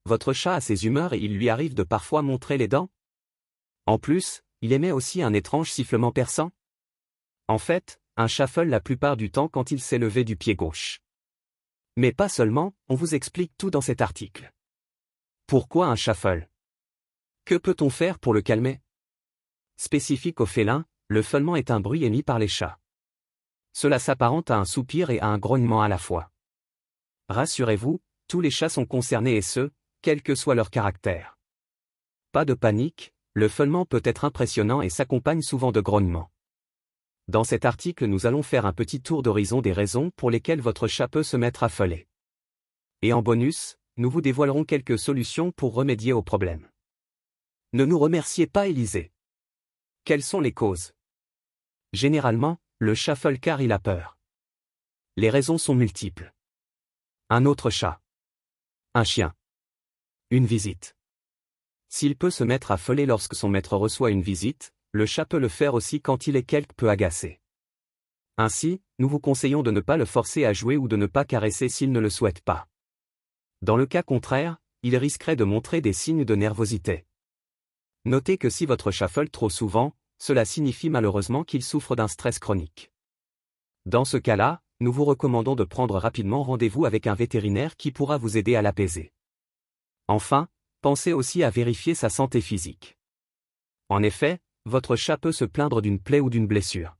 votre chat a ses humeurs et il lui arrive de parfois montrer les dents? En plus, il émet aussi un étrange sifflement perçant? En fait, un chat feule la plupart du temps quand il s'est levé du pied gauche. Mais pas seulement, on vous explique tout dans cet article. Pourquoi un chat feule? Que peut-on faire pour le calmer? Spécifique aux félins, le feulement est un bruit émis par les chats. Cela s'apparente à un soupir et à un grognement à la fois. Rassurez-vous, tous les chats sont concernés et ce, quel que soit leur caractère. Pas de panique, le feulement peut être impressionnant et s'accompagne souvent de grognements. Dans cet article, nous allons faire un petit tour d'horizon des raisons pour lesquelles votre chat peut se mettre à feuler. Et en bonus, nous vous dévoilerons quelques solutions pour remédier au problème. Ne nous remerciez pas, Élisée. Quelles sont les causes? Généralement, le chat feule car il a peur. Les raisons sont multiples. Un autre chat. Un chien. Une visite. S'il peut se mettre à feuler lorsque son maître reçoit une visite, le chat peut le faire aussi quand il est quelque peu agacé. Ainsi, nous vous conseillons de ne pas le forcer à jouer ou de ne pas caresser s'il ne le souhaite pas. Dans le cas contraire, il risquerait de montrer des signes de nervosité. Notez que si votre chat feule trop souvent, cela signifie malheureusement qu'il souffre d'un stress chronique. Dans ce cas-là, nous vous recommandons de prendre rapidement rendez-vous avec un vétérinaire qui pourra vous aider à l'apaiser. Enfin, pensez aussi à vérifier sa santé physique. En effet, votre chat peut se plaindre d'une plaie ou d'une blessure.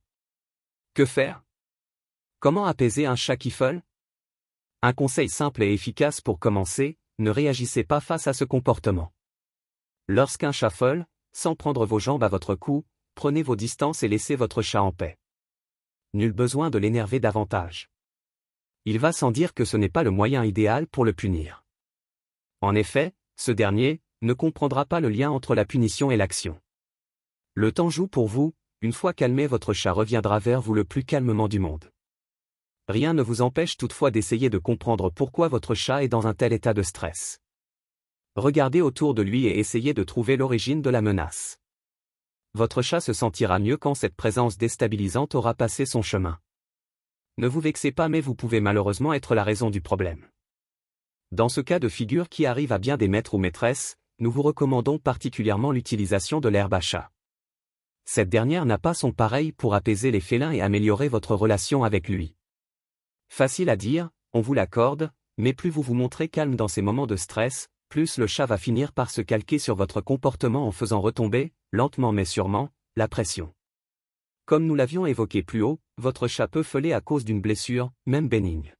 Que faire? Comment apaiser un chat qui feule? Un conseil simple et efficace pour commencer, ne réagissez pas face à ce comportement. Lorsqu'un chat feule, sans prendre vos jambes à votre cou, prenez vos distances et laissez votre chat en paix. Nul besoin de l'énerver davantage. Il va sans dire que ce n'est pas le moyen idéal pour le punir. En effet, ce dernier ne comprendra pas le lien entre la punition et l'action. Le temps joue pour vous, une fois calmé votre chat reviendra vers vous le plus calmement du monde. Rien ne vous empêche toutefois d'essayer de comprendre pourquoi votre chat est dans un tel état de stress. Regardez autour de lui et essayez de trouver l'origine de la menace. Votre chat se sentira mieux quand cette présence déstabilisante aura passé son chemin. Ne vous vexez pas, mais vous pouvez malheureusement être la raison du problème. Dans ce cas de figure qui arrive à bien des maîtres ou maîtresses, nous vous recommandons particulièrement l'utilisation de l'herbe à chat. Cette dernière n'a pas son pareil pour apaiser les félins et améliorer votre relation avec lui. Facile à dire, on vous l'accorde, mais plus vous vous montrez calme dans ces moments de stress, plus le chat va finir par se calquer sur votre comportement en faisant retomber, lentement mais sûrement, la pression. Comme nous l'avions évoqué plus haut, votre chat peut feuler à cause d'une blessure, même bénigne.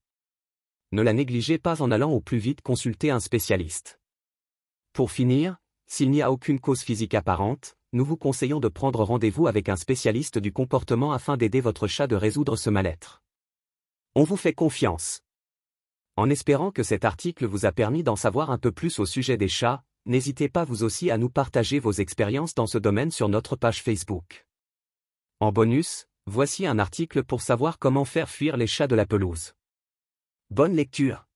Ne la négligez pas en allant au plus vite consulter un spécialiste. Pour finir, s'il n'y a aucune cause physique apparente, nous vous conseillons de prendre rendez-vous avec un spécialiste du comportement afin d'aider votre chat de résoudre ce mal-être. On vous fait confiance. En espérant que cet article vous a permis d'en savoir un peu plus au sujet des chats, n'hésitez pas vous aussi à nous partager vos expériences dans ce domaine sur notre page Facebook. En bonus, voici un article pour savoir comment faire fuir les chats de la pelouse. Bonne lecture!